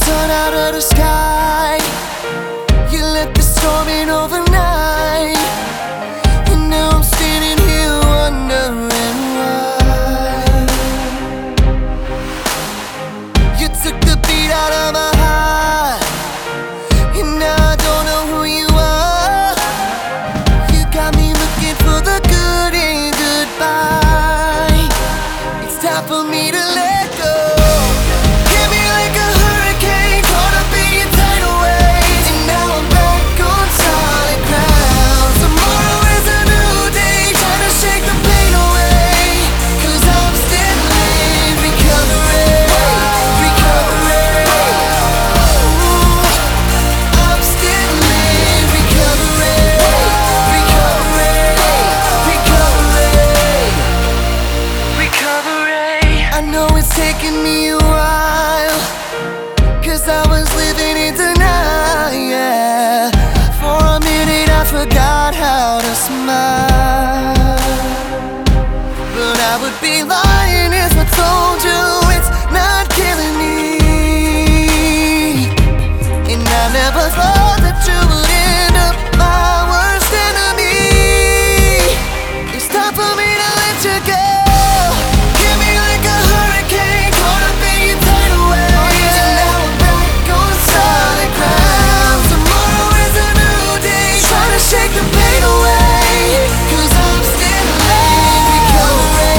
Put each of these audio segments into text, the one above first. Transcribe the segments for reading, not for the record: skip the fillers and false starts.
sun out of the sky. You let the storm in overnight, and now I'm standing here wondering why. You took the beat out of my heart, and now I don't know who you are. You got me looking for the good in goodbye. It's time for me to let go. Hit me like a hurricane, caught up in your tidal waves, and now I'm back on solid ground. Tomorrow is a new day, trying to shake the pain away, 'cause I'm still in recovery. I'm still in recovery. I know it's taken me a while, 'cause I was living in denial, yeah. For a minute I forgot how to smile, but I would be lying if I told you it's not killing me. And I never thought that you would end up my worst enemy. It's time for me to let you go. Hit me like a hurricane, caught up in your tidal waves, and now I'm back on solid ground. Tomorrow is a new day, trying to shake the pain away, 'cause I'm still in recovery.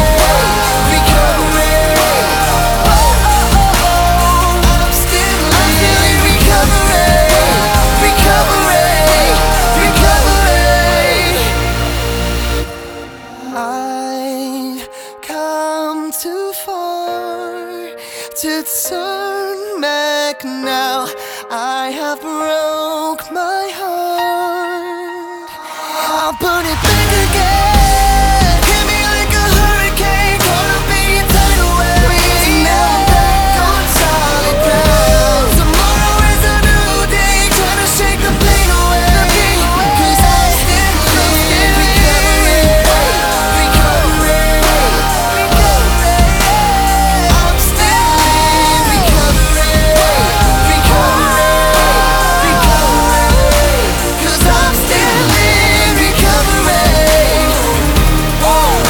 I'm still in recovery. I've come too far to turn back now. I have broke my heart, I'll put it back again. Hit me like a hurricane, caught up in your tidal waves, and now I'm back on solid ground. Tomorrow is a new day, trying to shake the pain away, 'cause I'm still in recovery. I'm still in recovery. 'Cause I'm still in recovery. I'm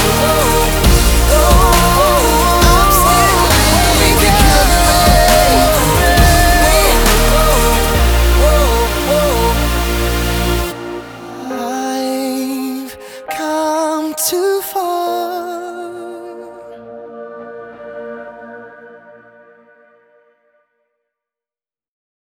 still in recovery. I've come too far